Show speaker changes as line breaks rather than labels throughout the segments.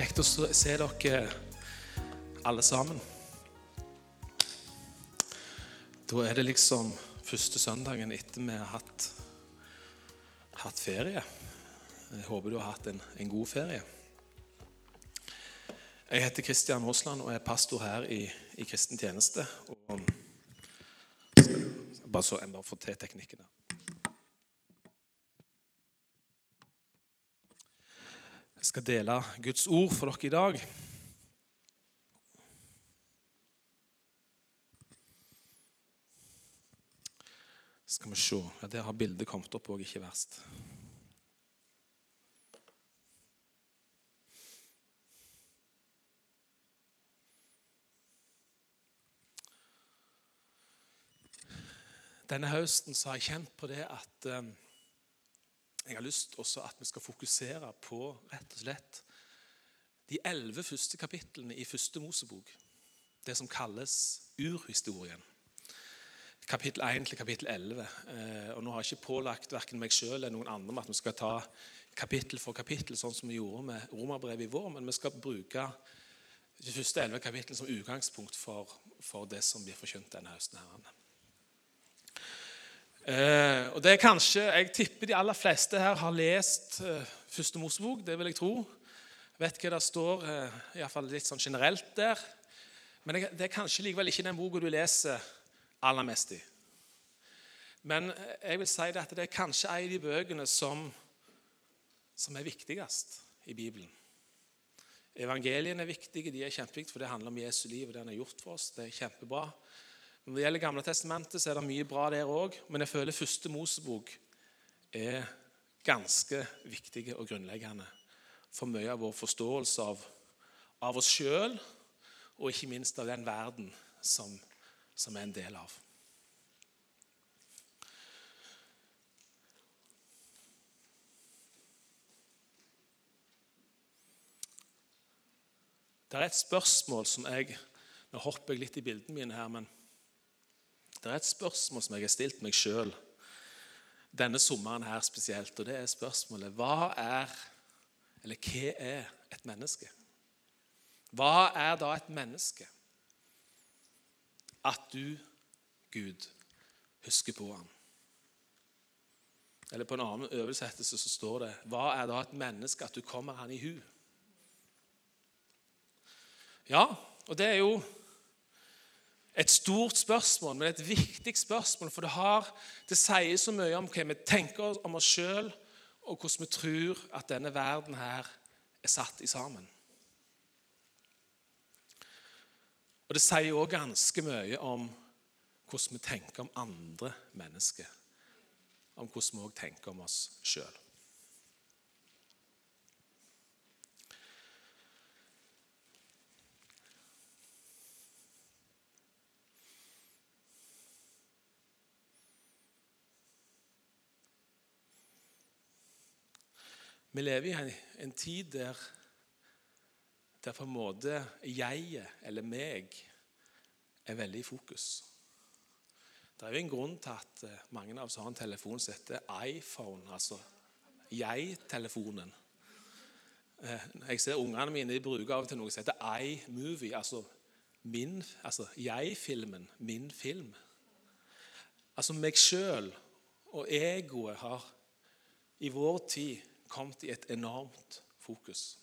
Kjekt å se dere alle sammen. Da er det liksom første søndagen etter vi har hatt ferie. Jeg håper du har hatt en god ferie. Jeg heter Kristian Rosland og er pastor her i Kristen Tjeneste. Og bare få til teknikken der. Jeg skal dele Guds ord for dere i dag. Skal vi se. Ja, der har bildet kommet opp og ikke verst. Denne høsten så har jeg kjent på det at jeg har lyst også at vi skal fokusere på rett og slett de 11 første kapitlene i første Mosebok. Det som kalles urhistorien. Kapittel 1 til kapittel 11. Og nå har jeg ikke pålagt hverken meg selv eller noen andre med at vi skal ta kapittel for kapittel, sånn som vi gjorde med Romerbrevet i vår, men vi skal bruke de første 11 kapitlene som utgangspunkt for det som blir forkynt denne høsten her. Og det er kanskje, jeg tipper de aller fleste her har lest første Mosebok, det vil jeg tro. Vet hva det står, i hvert fall litt sånn generelt der. Men det er kanskje likevel ikke den boka du leser aller mest i. Men jeg vil si det at det er kanskje en av de bøkene som er viktigst i Bibelen. Evangeliene er viktige, de er kjempeviktige, for det handler om Jesu liv, og det han har gjort for oss. Det er kjempebra. Når det gjelder Gamle testamentet, så er det mye bra der også, men jeg føler første Mosebok er ganske viktige og grunnleggende for mye av vår forståelse av oss selv, og ikke minst av den verden som er en del av. Det er et spørsmål som nå hopper jeg litt i bildene mine her, men det er et spørsmål som jeg har stilt meg selv denne sommeren her spesielt, og det er spørsmålet, hva er et menneske? Hva er da et menneske? At du, Gud, husker på ham. Eller på en annen oversettelse så står det, hva er da et menneske at du kommer han i hu? Ja, og det er jo et stort spørsmål, men et viktig spørsmål, for det sier så mye om hva vi tenker om oss selv, og hvordan vi tror at denne verden her er satt i sammen. Og det sier også ganske mye om hvordan vi tenker om andre mennesker, om hvordan vi også tenker om oss selv. Vi lever i en tid der på en måte jeg eller meg er veldig i fokus. Det er jo en grunn til at mange av oss har en telefon som heter iPhone, altså jeg-telefonen. Jeg ser ungene mine, de bruker av og til noe som heter iMovie, altså jeg-filmen, min film. Altså meg selv og egoet har i vår tid kommet i et enormt fokus.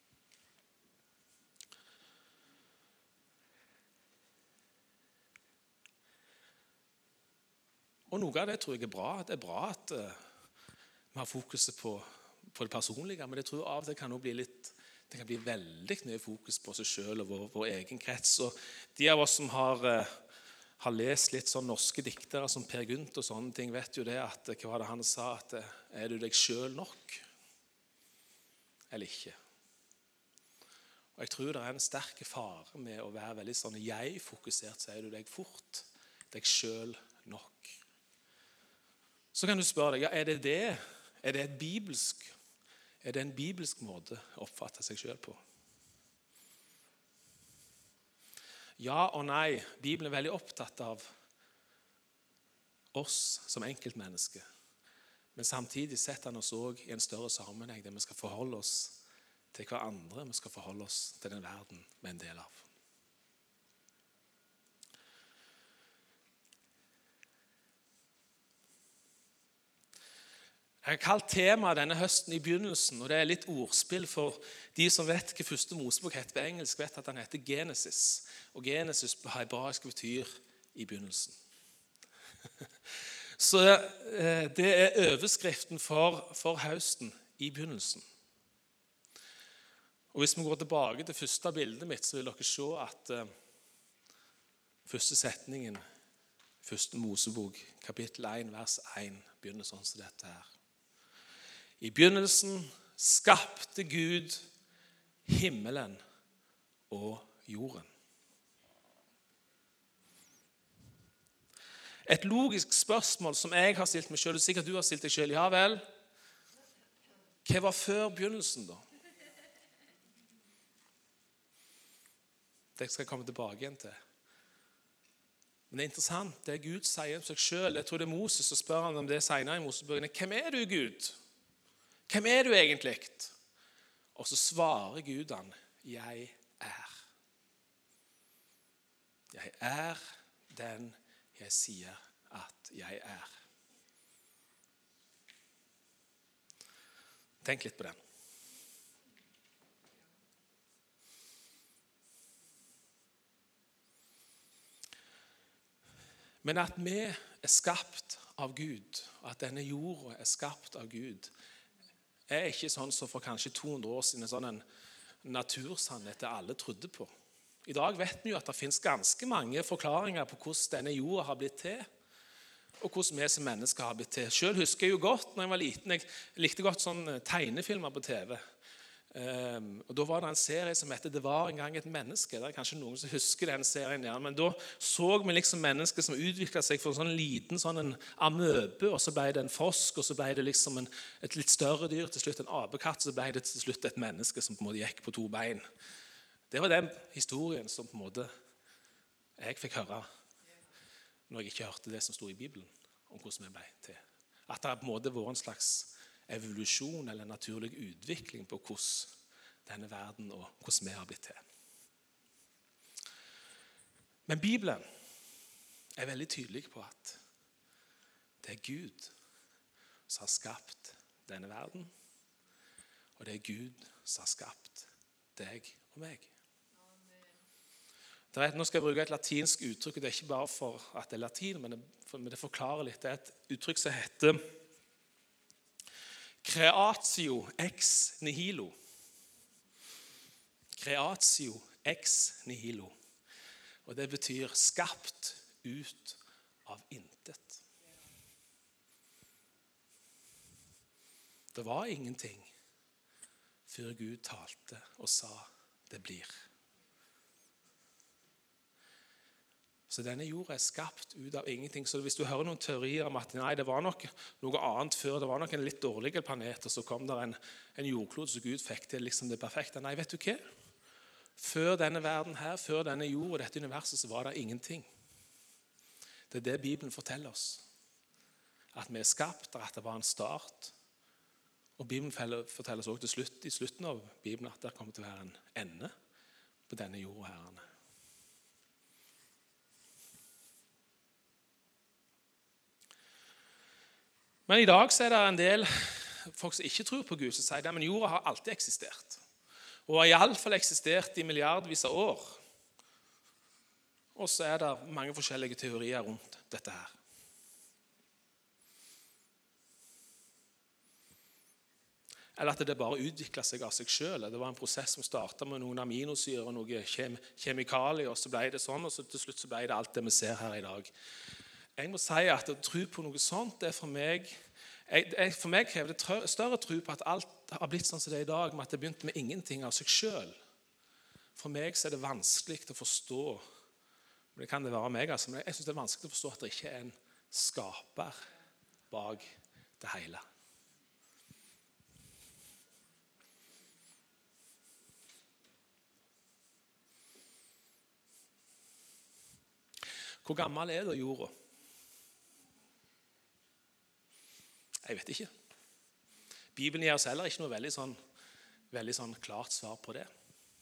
Og noe av det tror jeg er bra. Det er bra at vi har fokuset på det personlige, men jeg tror av det kan bli veldig mye fokus på seg selv og vår egen krets. Og de av oss som har lest litt sånn norske diktere som Per Gynt og sånne ting, vet jo det at hva var det han sa, at er du deg selv nok? Eller ikke. Og jeg tror det er en sterk fare med å være veldig sånn jeg-fokusert, så er du deg fort, deg selv nok. Så kan du spørre deg, er det en bibelsk måte å oppfatte seg selv på? Ja og nei, Bibelen er veldig opptatt av oss som enkeltmennesker. Men samtidig setter han oss også i en større sammenheng der vi skal forholde oss til hverandre. Vi skal forholde oss til den verden vi er en del av. Jeg har kalt temaet denne høsten i begynnelsen, og det er litt ordspill for de som vet hva første Mosebok heter på engelsk, vet at den heter Genesis. Og Genesis på hebraisk betyr i begynnelsen. Så det er overskriften for høsten i begynnelsen. Og hvis vi går tilbake til første bildet mitt, så vil dere se at første setningen, første Mosebok, kapittel 1, vers 1, begynner sånn som dette her. I begynnelsen skapte Gud himmelen og jorden. Et logisk spørsmål som jeg har stilt meg selv, og sikkert du har stilt deg selv, ja vel, hva var før begynnelsen da? Det skal jeg komme tilbake igjen til. Men det er interessant, det Gud sier om seg selv. Jeg tror det er Moses, så spør han om det senere i Mosebøkene. Hvem er du, Gud? Hvem er du egentlig? Og så svarer Gud han, jeg er. Jeg er den jeg sier at jeg er. Tenk litt på den. Men at vi er skapt av Gud, og at denne jorda er skapt av Gud, er ikke sånn som for kanskje 200 år siden, sånn en natursannhet det alle trodde på. I dag vet vi jo at det finnes ganske mange forklaringer på hvordan denne jorda har blitt til, og hvordan vi som mennesker har blitt til. Selv husker jeg jo godt, når jeg var liten, jeg likte godt sånne tegnefilmer på TV. Og da var det en serie som heter «Det var en gang et menneske». Det er kanskje noen som husker den serien der, men da så vi liksom mennesker som utviklet seg for en sånn liten sånn en amøbe, og så ble det en frosk, og så ble det liksom et litt større dyr, til slutt en apekatt, så ble det til slutt et menneske som på en måte gikk på 2 bein. Det var den historien som på en måte jeg fikk høre når jeg ikke hørte det som stod i Bibelen om hvordan vi ble til. At det på en måte var en slags evolusjon eller naturlig utvikling på hvordan denne verden og hvordan vi har blitt til. Men Bibelen er veldig tydelig på at det er Gud som har skapt denne verden, og det er Gud som har skapt deg og meg. Nå skal jeg bruke et latinsk uttrykk, og det er ikke bare for at det er latin, men det forklarer litt. Det er et uttrykk som heter creatio ex nihilo. Creatio ex nihilo. Og det betyr skapt ut av intet. Det var ingenting før Gud talte og sa det blir. Så denne jorda er skapt ut av ingenting. Så hvis du hører noen teorier om at nei, det var nok noe annet før, det var nok en litt dårligere planet, og så kom der en jordklod som Gud fikk til liksom det perfekte. Nei, vet du hva? Før denne verden her, før denne jorda, dette universet, så var det ingenting. Det er det Bibelen forteller oss. At vi er skapt, og at det var en start. Og Bibelen forteller oss også til slutt, i slutten av Bibelen, at det kommer til å være en ende på denne jorda her. Men i dag så er det en del folk som ikke tror på Gud, som sier at jorda har alltid eksistert. Og har i alle fall eksistert i milliardvis av år. Og så er det mange forskjellige teorier rundt dette her. Eller at det bare utviklet seg av seg selv. Det var en prosess som startet med noen aminosyrer og noen kjemikalier, og så ble det sånn, og så til slutt så ble det alt det vi ser her i dag. Jeg må si at å tro på noe sånt, det er for meg krever det større tro på at alt har blitt sånn som det er i dag, med at det begynte med ingenting av seg selv. For meg så er det vanskelig å forstå, men det kan det være meg, altså, men jeg synes det er vanskelig å forstå at det ikke er en skaper bak det hele. Hvor gammel er det jorda? Jeg vet ikke. Bibelen gir oss heller ikke noe veldig sånn klart svar på det.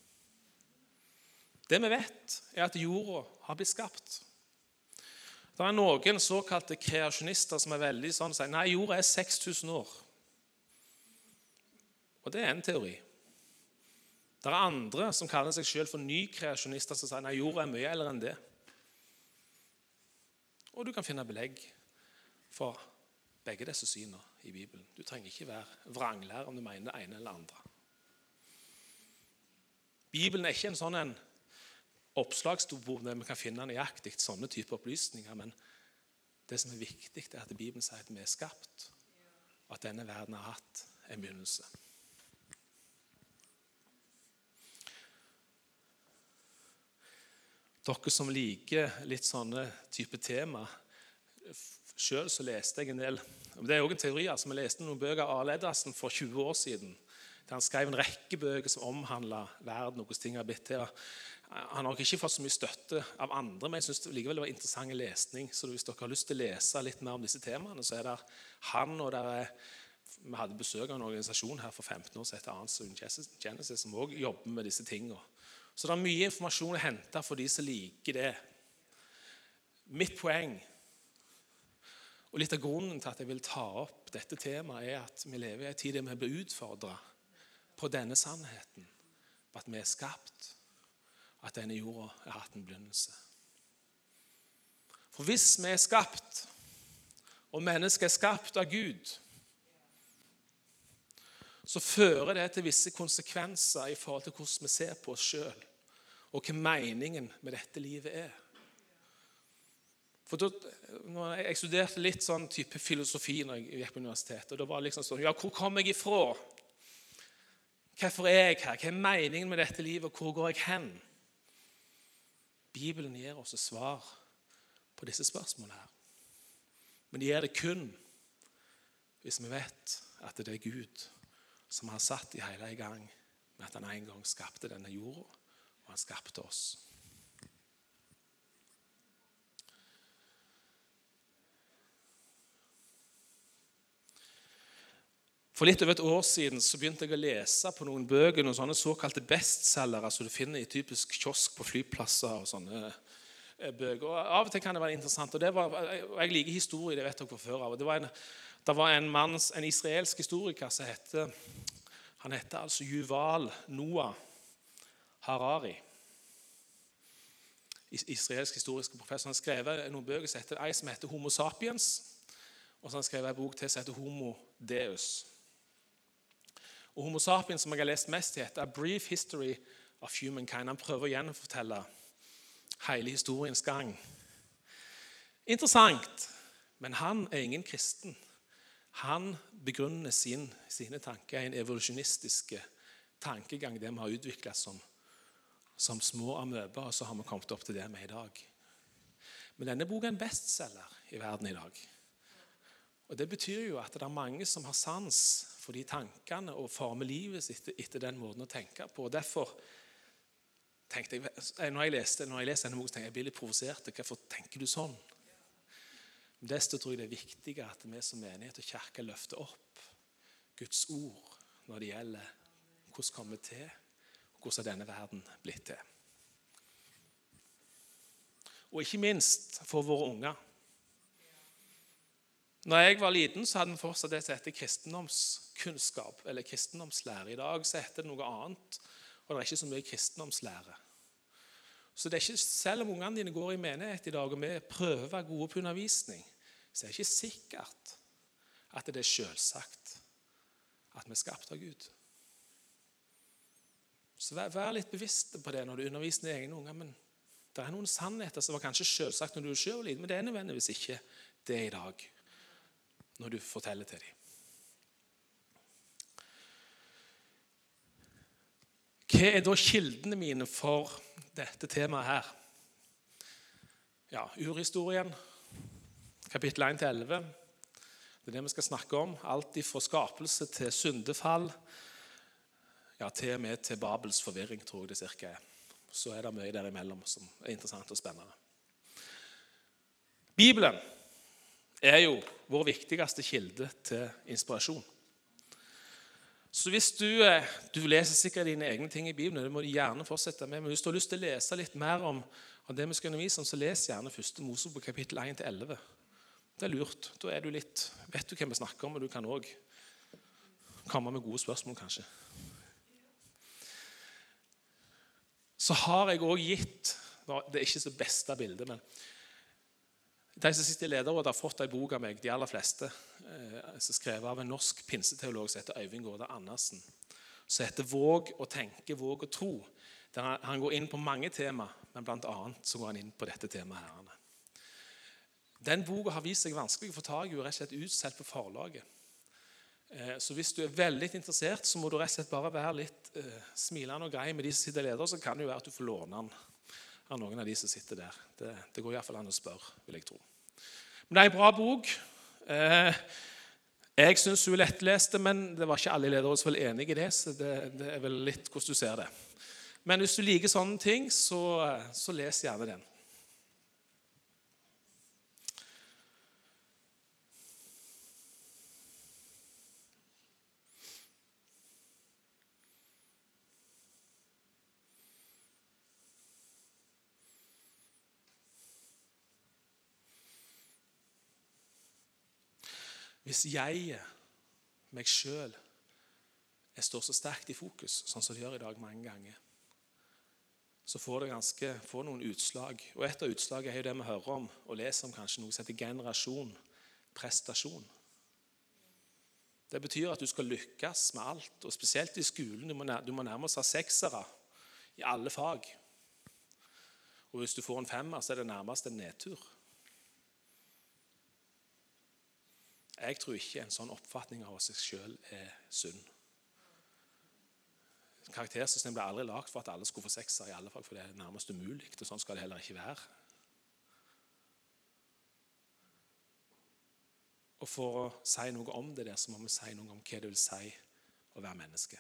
Det vi vet, at jorda har blitt skapt. Det noen såkalte kreasjonister som veldig sånn sier, nei, jorda 6000 år. Og det en teori. Det andre som kaller seg selv for nykreasjonister som sier, nei, jorda mye eldre enn det. Og du kan finne belegg for begge disse synene i Bibelen. Du trenger ikke være vranglærer om du mener det ene eller andre. Bibelen ikke en sånn en oppslagsbok der vi kan finne nøyaktig sånne typer opplysninger, men det som viktig at Bibelen sier at vi skapt, og at denne verden har hatt en begynnelse. Dere som liker litt sånne type tema, selv så leste jeg en del, det også en teori, altså vi leste noen bøker av Arle Eddasen for 20 år siden, der han skrev en rekke bøker som omhandlet verden, noen ting har blitt til. Han har nok ikke fått så mye støtte av andre, men jeg synes det likevel var interessant lesning, så hvis dere har lyst til å lese litt mer om disse temaene, så det han, og vi hadde besøk av en organisasjon her for 15 år som heter Answering Genesis, som også jobber med disse tingene. Så det mye informasjon å hente for de som liker det. Mitt poeng, og litt av grunnen til at jeg vil ta opp dette temaet, at vi lever i en tid der vi blir utfordret på denne sannheten, på at vi skapt, at denne jorda har hatt en begynnelse. For hvis vi skapt, og mennesket skapt av Gud, så fører det til visse konsekvenser i forhold til hvordan vi ser på oss selv, og hva meningen med dette livet For når jeg studerte litt sånn type filosofi når jeg gikk på universitetet, og det var liksom sånn, ja, hvor kommer jeg ifra? Hvorfor jeg her? Hva meningen med dette livet, og hvor går jeg hen? Bibelen gir oss svar på disse spørsmålene her. Men de gir det kun hvis vi vet at det er Gud som har satt i hele i gang med at han en gang skapte denne jorda, og han skapte oss. For litt over et år siden så begynte jeg å lese på noen bøker, noen sånne såkalte bestsellere som du finner i typisk kiosk på flyplasser og sånne bøker. Og av og til kan det være interessant, og jeg liker historie, det vet dere fra før av. Det var en mann, en israelsk historiker som han heter altså Yuval Noah Harari. Israelsk historisk professor. Han skrev noen bøker som heter Homo sapiens, og så han skrev en bok til som heter Homo Deus. Og Homo sapiens, som jeg har lest mest, heter A Brief History of Humankind. Han prøver å gjenfortelle hele historiens gang. Interessant, men han ingen kristen. Han begrunner sine tanker i en evolusjonistisk tankegang, det vi har utviklet som små amøber, og så har vi kommet opp til det vi i dag. Men denne boken en bestseller i verden i dag. Og det betyr jo at det mange som har sans for de tankene og former livet sitt etter den måten å tenke på. Og derfor tenkte jeg, når jeg leser denne boken, tenkte jeg blir litt provosert. Hvorfor tenker du sånn? Men desto tror jeg det er viktigere at vi som menighet og kirke løfter opp Guds ord når det gjelder hvordan kommer vi til, og hvordan denne verden blitt til. Og ikke minst for våre unger. Når jeg var liten, så hadde vi fortsatt det som heter kristendomskunnskap, eller kristendomslære. I dag så heter det noe annet, og det er ikke så mye kristendomslære. Så det er ikke, selv om ungene dine går i menighet i dag, og vi prøver å være gode på undervisning, så er det ikke sikkert at det er selvsagt at vi er skapt av Gud. Så vær litt bevisst på det når du underviser dine egne unger, men det er noen sannheter som var kanskje selvsagt når du er selv liten, men det er nødvendigvis ikke det i dag, når du forteller til dem. Hva er da kildene mine for dette temaet her? Ja, urhistorien, kapittel 1-11. Det er det vi skal snakke om. Alt fra skapelse til syndefall, ja, til og med til Babels forvirring, tror jeg det cirka er. Så er det mye derimellom som er interessant og spennende. Bibelen er jo vår viktigste kilde til inspirasjon. Så hvis du leser sikkert dine egne ting i Bibelen, det må du gjerne fortsette med, men hvis du har lyst til å lese litt mer om det vi skal undervise om, så les gjerne 1. Mosebok kapittel 1-11. Det er lurt. Da er du litt, vet du hva vi snakker om, og du kan også komme med gode spørsmål kanskje. Så har jeg også gitt, det er ikke det beste bildet, men de som sitter i lederrådet har fått en bok av meg, de aller fleste, som skrevet av en norsk pinseteolog som heter Øyvind Gårde Andersen, som heter Våg å tenke, våg å tro. Der han går inn på mange tema, men blant annet så går han inn på dette temaet her. Den boka har vist seg vanskelig å få tag i, og rett og slett utsolgt på forlaget. Så hvis du er veldig interessert, så må du rett og slett bare være litt smilende og grei med de som sitter i leder, så kan det jo være at du får låne den av noen av de som sitter der. Det går i hvert fall an å spørre, vil jeg tro. Men det er en bra bok. Jeg synes hun er lettleste, men det var ikke alle ledere som var enige i det, så det er vel litt hvordan du ser det. Men hvis du liker sånne ting, så les gjerne den. Hvis jeg, meg selv, jeg står så sterkt i fokus, sånn som det gjør i dag mange ganger, så får noen utslag. Og et av utslagene er jo det vi hører om, og leser om kanskje noe som heter generasjon, prestasjon. Det betyr at du skal lykkes med alt, og spesielt i skolen. Du må nærmest ha 6'ere i alle fag. Og hvis du får en 5'er, så er det nærmest en nedtur. Jeg tror ikke en sånn oppfatning av seg selv er sunn. Karaktersystemet ble aldri lagt for at alle skulle få 6'er i alle fag, for det er nærmest umulig, og sånn skal det heller ikke være. Og for å si noe om det der, så må vi si noe om hva det vil si å være menneske.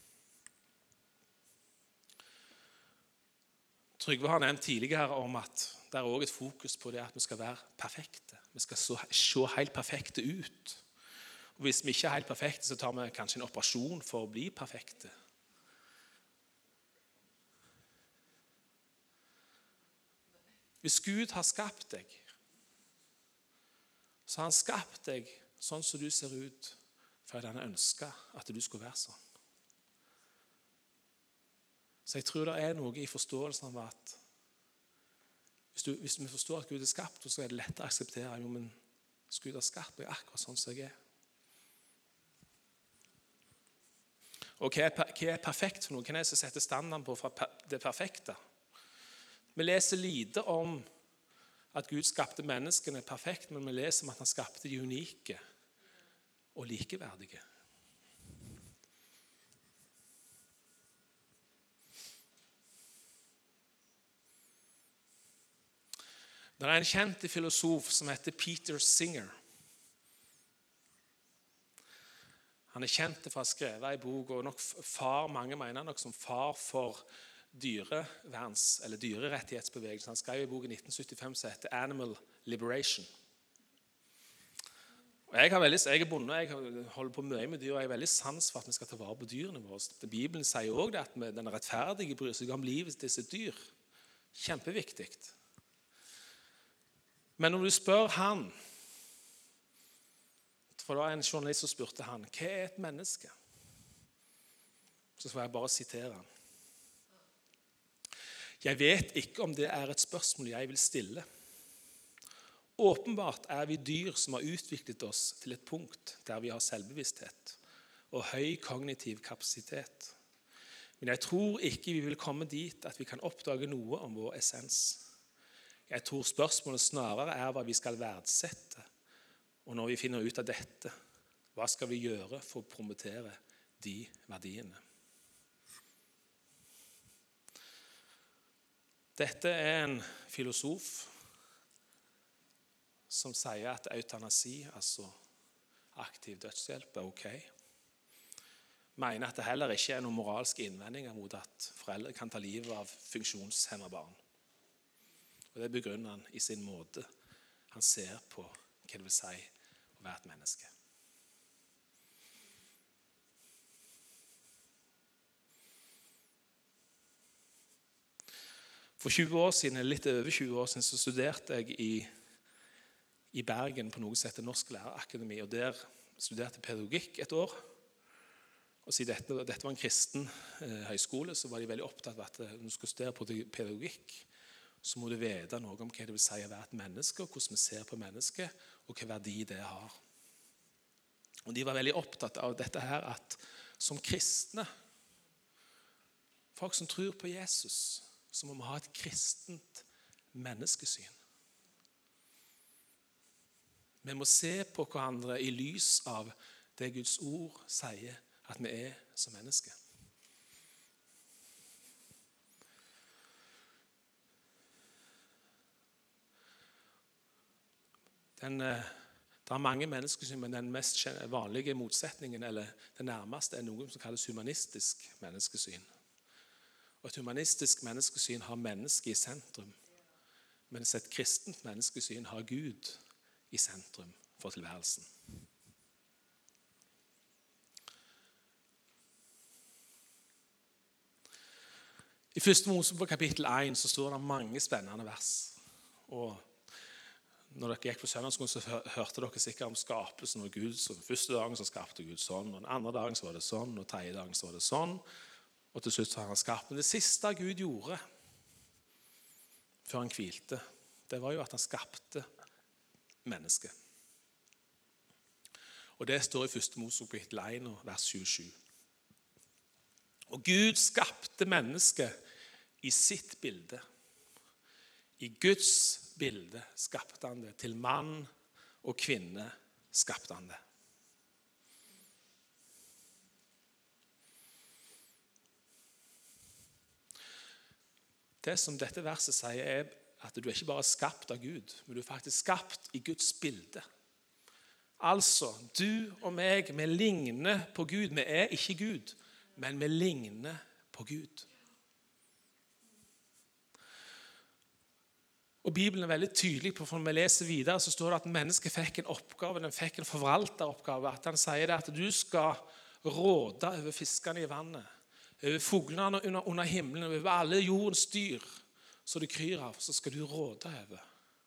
Trygve har nevnt tidligere om at det er også et fokus på det at vi skal være perfekte. Vi skal se helt perfekte ut. Og hvis vi ikke er helt perfekte, så tar vi kanskje en operasjon for å bli perfekte. Hvis Gud har skapt deg, så har han skapt deg sånn som du ser ut, fordi han ønsket at du skulle være sånn. Så jeg tror det er noe i forståelsen av at hvis vi forstår at Gud er skapt, så er det lettere å akseptere jo, men Gud har skapt meg akkurat sånn som jeg er. Og hva er perfekt for noe? Hva er det som setter standarden på for det perfekte? Vi leser lite om at Gud skapte menneskene perfekt, men vi leser om at han skapte de unike og likeverdige. Det er en kjent filosof som heter Peter Singer. Han er kjent for å ha skrevet en bok, og nok mange mener nok som far for dyrerettighetsbevegelsen. Han skrev en bok i 1975 som heter Animal Liberation. Og jeg er bonde, jeg holder på mye med dyr, og jeg er veldig sans for at vi skal ta vare på dyrene våre. Bibelen sier også det at den rettferdige bryr seg om livet til disse dyr. Kjempeviktig. Men når du spør han, for det var en journalist som spurte han, hva er et menneske? Så skal jeg bare sitere han. Jeg vet ikke om det er et spørsmål jeg vil stille. Åpenbart er vi dyr som har utviklet oss til et punkt der vi har selvbevissthet og høy kognitiv kapasitet. Men jeg tror ikke vi vil komme dit at vi kan oppdage noe om vår essens. Jeg tror spørsmålet snarere er hva vi skal verdsette, og når vi finner ut av dette, hva skal vi gjøre for å promotere de verdiene? Dette er en filosof som sier at eutanasi, altså aktiv dødshjelp, er ok. Mener at det heller ikke er noen moralske innvendinger mot at foreldre kan ta livet av funksjonshemmede barn. Og det begrunner han i sin måte. Han ser på hva det vil si å være et menneske. For 20 år siden, eller litt over 20 år siden, så studerte jeg i Bergen på noe som heter Norsk Lærerakademi, og der studerte pedagogikk et år. Og siden dette var en kristen høyskole, så var de veldig opptatt av at når du skal studere på pedagogikk, så må du vite noe om hva det vil si å være et menneske, og hvordan vi ser på mennesket, og hva verdi det har. Og de var veldig opptatt av dette her, at som kristne, folk som tror på Jesus, så må vi ha et kristent menneskesyn. Vi må se på hverandre i lys av det Guds ord sier at vi er som mennesker. Det er mange menneskesyn, men den mest vanlige motsetningen, eller det nærmeste, er noe som kalles humanistisk menneskesyn. Og et humanistisk menneskesyn har mennesket i sentrum, mens et kristent menneskesyn har Gud i sentrum for tilværelsen. I 1. Mosebok kapittel 1 så står det mange spennende vers. Og når dere gikk på søndagsskolen, så hørte dere sikkert om skapelsen og Gud. Så den første dagen så skapte Gud sånn, og den andre dagen så var det sånn, og tredje dagen så var det sånn. Og til slutt så har han skapt. Men det siste Gud gjorde før han hvilte, det var jo at han skapte mennesket. Og det står i 1. Mosebok kapittel 1, vers 27. Og Gud skapte mennesket i sitt bilde. I Guds bilde skapte han det. Til mann og kvinne skapte han det. Det som dette verset sier, er at du er ikke bare skapt av Gud, men du er faktisk skapt i Guds bilde. Altså, du og meg, vi ligner på Gud. Vi er ikke Gud, men vi ligner på Gud. Og Bibelen er veldig tydelig på, for når vi leser videre, så står det at mennesket fikk en oppgave, den fikk en forvalteroppgave, at han sier det at du skal råde over fiskene i vannet, over fuglene under himmelen, over alle jordens dyr, så det kryr av, så skal du råde over.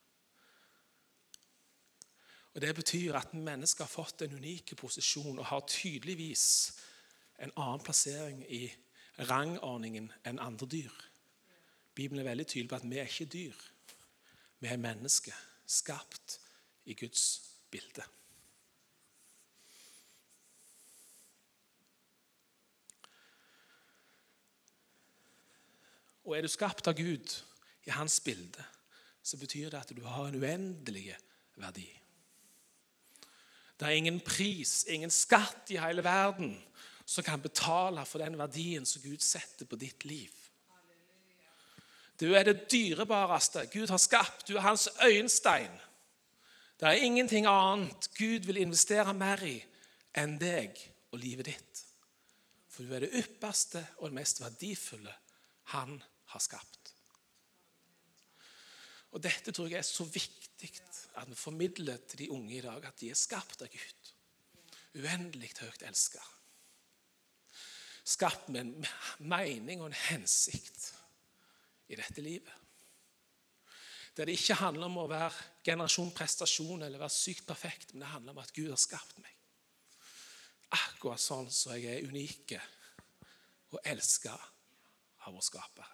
Og det betyr at mennesket har fått en unik posisjon, og har tydeligvis en annen plassering i rangordningen enn andre dyr. Bibelen er veldig tydelig på at vi er ikke dyr. Vi er mennesker, skapt i Guds bilde. Og er du skapt av Gud i hans bilde, så betyr det at du har en uendelig verdi. Det er ingen pris, ingen skatt i hele verden som kan betale for den verdien som Gud setter på ditt liv. Du er det dyrebareste Gud har skapt. Du er hans øyenstein. Det er ingenting annet Gud vil investere mer i enn deg og livet ditt. For du er det ypperste og det mest verdifulle han har skapt. Og dette tror jeg er så viktig at vi formidler til de unge i dag, at de er skapt av Gud. Uendelig høyt elsket. Skapt med en mening og en hensikt i dette livet. Der det ikke handler om å være generasjon prestasjon eller være sykt perfekt, men det handler om at Gud har skapt meg. Akkurat sånn så jeg er unike og elsket av vår skaper.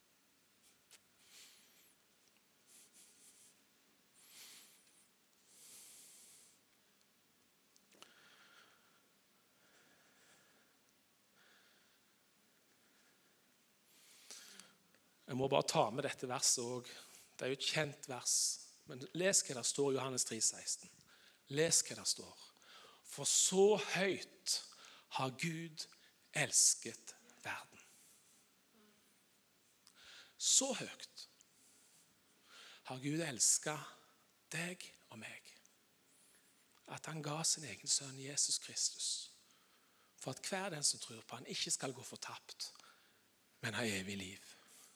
Jeg må bare ta med dette verset også. Det er jo et kjent vers. Men les hva det står i Johannes 3,16. Les hva det står. For så høyt har Gud elsket verden. Så høyt har Gud elsket deg og meg. At han ga sin egen sønn Jesus Kristus. For at hver den som tror på han ikke skal gå fortapt, men ha evig liv.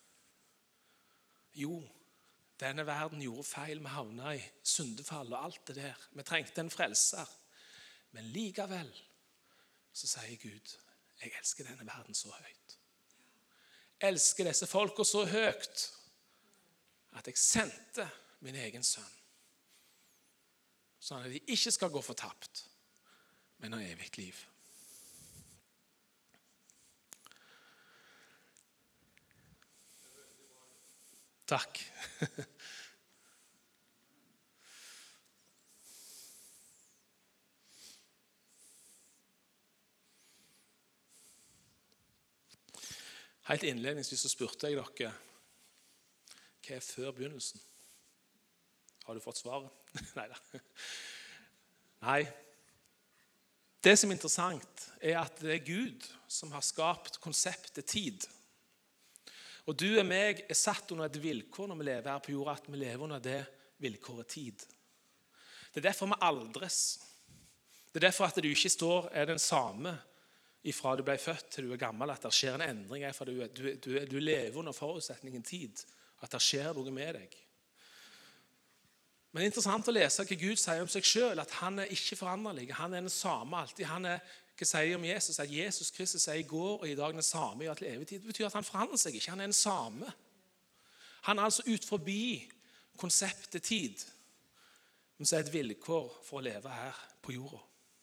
Jo, denne verden gjorde feil, vi havnet i syndefall og alt det der. Vi trengte en frelser. Men likevel så sier Gud, jeg elsker denne verden så høyt. Elsker disse folka så høyt at jeg sendte min egen sønn, sånn at de ikke skal gå fortapt, men ha evig liv. Takk. Helt innledningsvis så spurte jeg dere, hva er før begynnelsen? Har du fått svaret? Neida. Nei. Det som er interessant er at det er Gud som har skapt konseptet tid. Og du og meg er satt under et vilkår når vi lever her på jorda, at vi lever under det vilkåret tid. Det er derfor vi aldres. Det er derfor at du ikke står er den samme ifra du ble født til du er gammel, at det skjer en endring, for du lever under forutsetningen tid, at det skjer noe med deg. Men det er interessant å lese hva Gud sier om seg selv, at han er ikke foranderlig, han er den samme alltid. Han er, hva sier om Jesus? At Jesus Kristus er i går og i dag den samme i til evig tid. Det betyr at han forandrer seg ikke, han er den samme. Han er altså ut forbi konseptet tid, men så er det et vilkår for å leve her på jorda.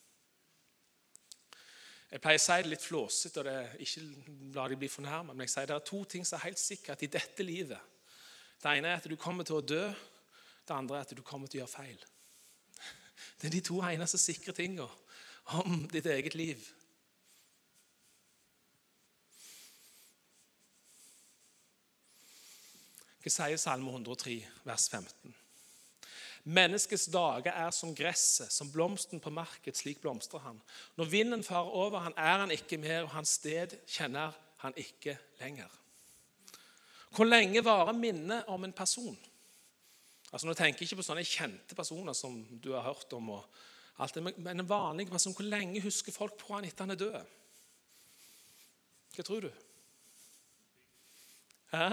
Jeg pleier å si det litt flåset, og ikke la de bli fornærmet, men jeg sier det er to ting som er helt sikkert i dette livet. Det ene er at du kommer til å dø, det andre er at du kommer til å gjøre feil. Det er de to eneste sikre tingene om ditt eget liv. Hva sier Salme 103, vers 15? Menneskets dager er som gresset, som blomsten på market, slik blomstrer han. Når vinden farer over han, er han ikke mer, og hans sted kjenner han ikke lenger. Hvor lenge varer minnet om en person? Altså, nå tenker jeg ikke på sånne kjente personer som du har hørt om, og alt det, men en vanlig person, hvor lenge husker folk på han etter han er død? Hva tror du? Hæ?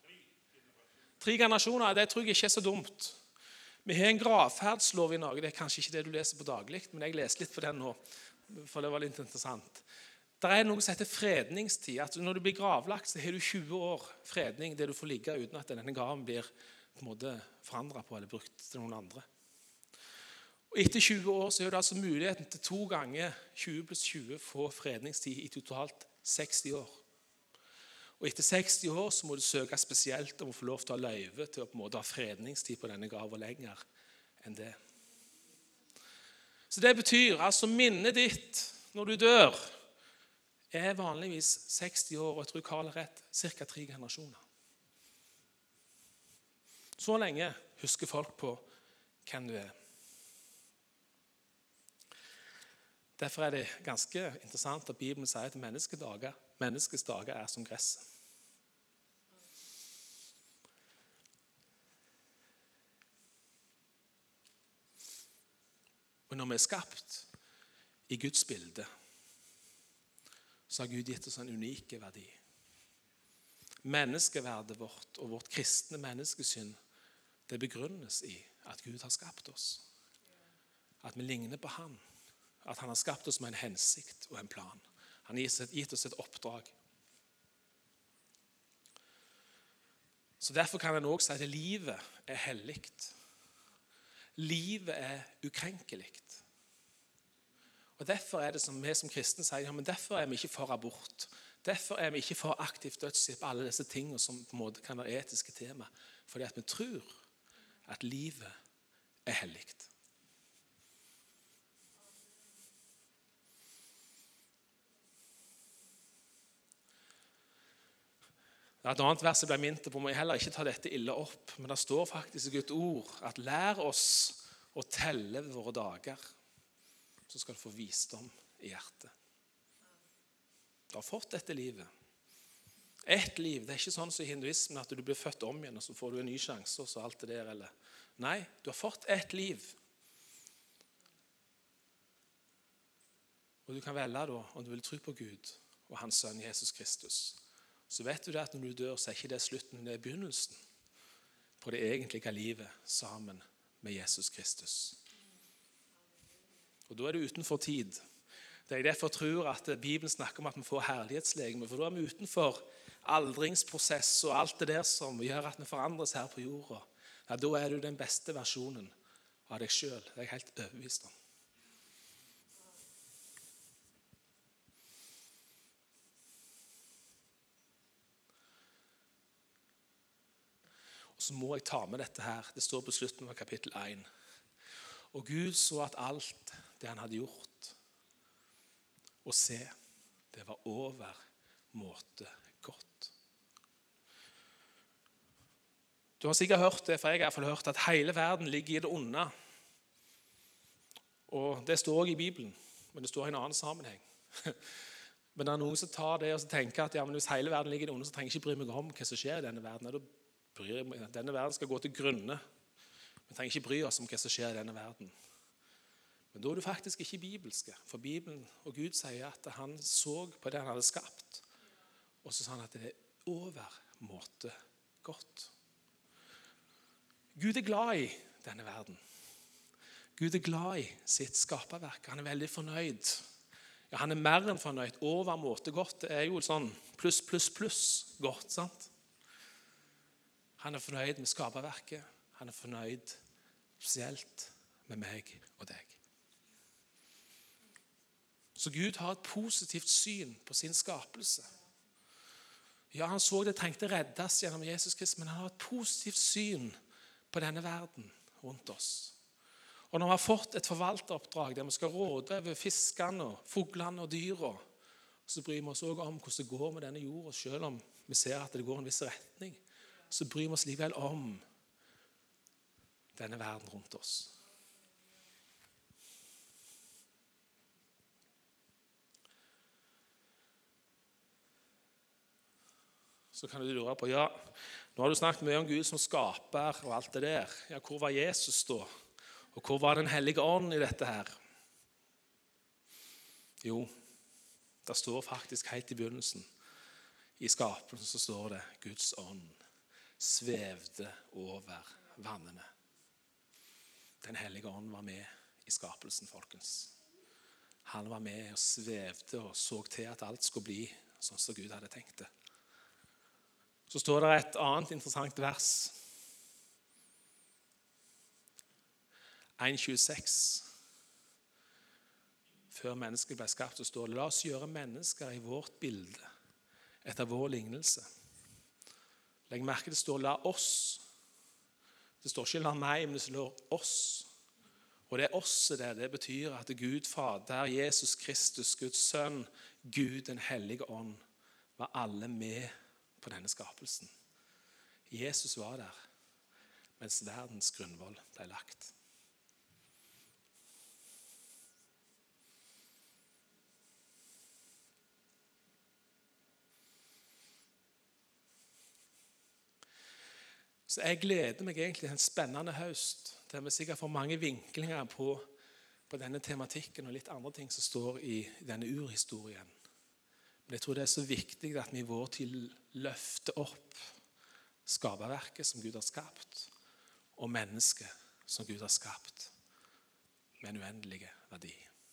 3 generasjoner, det tror jeg ikke er så dumt. Vi har en gravferdslov i Norge, det er kanskje ikke det du leser på daglig, men jeg leser litt på den nå, for det var litt interessant. Det er noe som heter fredningstid, at når du blir gravlagt, så har du 20 år fredning, det du får ligge uten at denne graven blir på en måte forandret på eller brukt til noen andre. Og etter 20 år så har du altså muligheten til 2 ganger 20 pluss 20 få fredningstid i totalt 60 år. Og etter 60 år så må du søke spesielt om å få lov til å ha løyve til å på en måte ha fredningstid på denne graven lenger enn det. Så det betyr altså minnet ditt når du dør er vanligvis 60 år, og jeg tror Karl har rett, cirka 3 generasjoner. Så lenge husker folk på hvem du er. Derfor er det ganske interessant at Bibelen sier at menneskets dager er som gress. Og når vi er skapt i Guds bilde, så har Gud gitt oss en unik verdi. Menneskeverdet vårt og vårt kristne menneskesyn, det begrunnes i at Gud har skapt oss. At vi ligner på han. At han har skapt oss med en hensikt og en plan. Han har gitt oss et oppdrag. Så derfor kan en også si at livet er helligt. Livet er ukrenkelig. Og derfor er det som vi som kristne sier, ja, men derfor er vi ikke for abort. Derfor er vi ikke for aktivt dødshjelp, alle disse tingene som på en måte kan være etiske tema. Fordi at vi tror at livet er helligt. Det er et annet vers jeg ble minnet på, må jeg heller ikke ta dette ille opp, men det står faktisk i Guds ord at lær oss å telle våre dager, så skal du få visdom i hjertet. Du har fått dette livet. Et liv, det er ikke sånn som i hinduismen at du blir født om igjen, og så får du en ny sjanse, og så alt det der, eller. Nei, du har fått et liv. Og du kan velge da, om du vil tro på Gud og hans sønn Jesus Kristus. Så vet du det at når du dør, så er ikke det slutten, det er begynnelsen på det egentlige livet sammen med Jesus Kristus. Og da er du utenfor tid. Det er derfor jeg tror at Bibelen snakker om at vi får herlighetslegeme, for da er vi utenfor aldringsprosess og alt det der som gjør at vi forandres her på jorda, ja, da er du den beste versjonen av deg selv. Det er jeg helt overbevist om. Og så må jeg ta med dette her. Det står på slutten av kapittel 1. Og Gud så at alt det han hadde gjort, og se, det var over måte godt. Du har sikkert hørt det, for jeg har i hvert fall hørt at hele verden ligger i det onde. Og det står også i Bibelen, men det står i en annen sammenheng. Men det er noen som tar det og tenker at ja, men hvis hele verden ligger i det onde, så trenger jeg ikke bry meg om hva som skjer i denne verden. Denne verden skal gå til grunne. Vi trenger ikke bry oss om hva som skjer i denne verden. Men da er du faktisk ikke bibelske. For Bibelen og Gud sier at han så på det han hadde skapt. Og så sa han at det er over måte godt. Gud er glad i denne verden. Gud er glad i sitt skaperverk. Han er veldig fornøyd. Ja, han er mer enn fornøyd. Over måte godt. Det er jo sånn pluss, pluss, pluss godt, sant? Han er fornøyd med skaperverket. Han er fornøyd spesielt med meg og deg. Så Gud har et positivt syn på sin skapelse. Ja, han så det trengte reddes gjennom Jesus Kristus, men han har et positivt syn på denne verden rundt oss. Og når vi har fått et forvalteroppdrag der vi skal råde over fiskene, og fuglene og dyra, så bryr vi oss også om hvordan det går med denne jorda, selv om vi ser at det går en viss retning. Så bryr vi oss likevel om denne verden rundt oss. Så kan du lure på, ja, nå har du snakket mye om Gud som skaper og alt det der. Ja, hvor var Jesus da? Og hvor var den hellige ånd i dette her? Jo, det står faktisk helt i begynnelsen. I skapelsen så står det Guds ånd svevde over vannene. Den hellige ånd var med i skapelsen, folkens. Han var med og svevde og så til at alt skulle bli sånn som Gud hadde tenkt det. Så står det et annet interessant vers. 1,26. Før mennesket ble skapt, så står det: la oss gjøre mennesker i vårt bilde, etter vår lignelse. Legg merke, det står la oss. Det står ikke la meg, men det står oss. Og det osset der, det betyr at Gud Fader, Jesus Kristus, Guds sønn, Gud den hellige ånd, var alle med på denne skapelsen. Jesus var der, mens verdens grunnvoll ble lagt. Så jeg gleder meg egentlig til en spennende høst, der vi sikkert får mange vinklinger på denne tematikken og litt andre ting som står i denne urhistorien. Men jeg tror det er så viktig at vi i vår tid løfter opp skaperverket som Gud har skapt, og mennesket som Gud har skapt, med en uendelig verdi.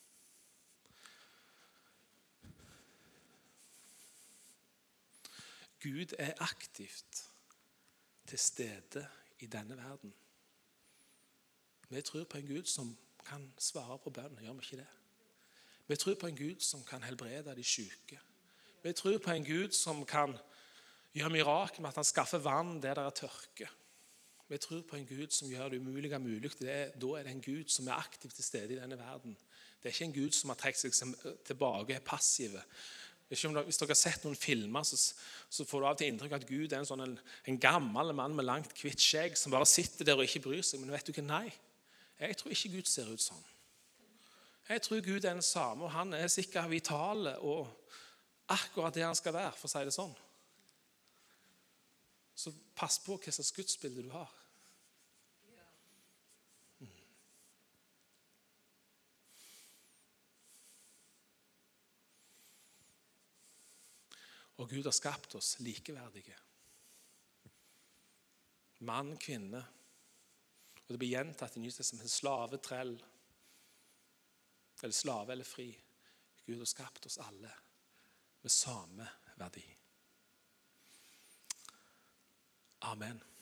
Gud er aktivt til stede i denne verden. Vi tror på en Gud som kan svare på bønn, gjør vi ikke det? Vi tror på en Gud som kan helbrede de syke. Vi tror på en Gud som kan gjøre mirakel med at han skaffer vann der det er tørke. Vi tror på en Gud som gjør det umulige mulig. Da er det en Gud som er aktiv til stede i denne verden. Det er ikke en Gud som har trukket seg tilbake, er passive. Hvis dere har sett noen filmer, så får du av og til inntrykk at Gud er en gammel mann med langt hvitt skjegg som bare sitter der og ikke bryr seg. Men vet du hva? Nei, jeg tror ikke Gud ser ut sånn. Jeg tror Gud er den samme, og han er sikkert vital og akkurat det han skal være, for å si det sånn. Så pass på hva slags gudsbilde du har. Og Gud har skapt oss likeverdige. Mann, kvinne. Og det blir gjentatt i Nytestamentet: slave, trell, eller slave eller fri. Gud har skapt oss alle med samme verdi. Amen.